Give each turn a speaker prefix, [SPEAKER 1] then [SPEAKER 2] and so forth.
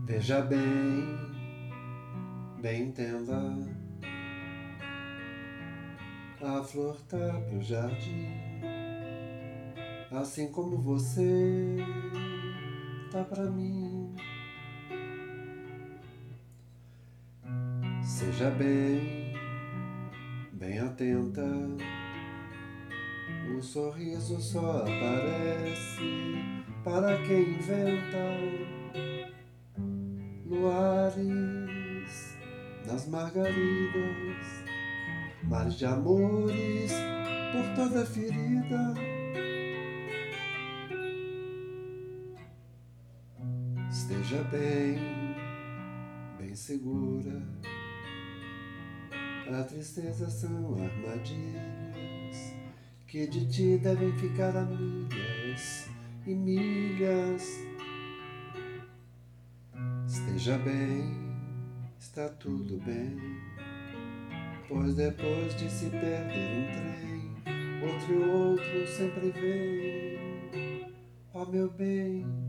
[SPEAKER 1] Veja bem, bem entenda, a flor tá pro jardim, assim como você tá pra mim. Seja bem, bem atenta, o sorriso só aparece para quem inventa. Luares nas margaridas, mares de amores por toda ferida. Esteja bem, bem segura, a tristeza são armadilhas que de ti devem ficar a milhas e milhas. Esteja bem, está tudo bem, pois depois de se perder um trem, outro e outro sempre vem. Ó meu bem,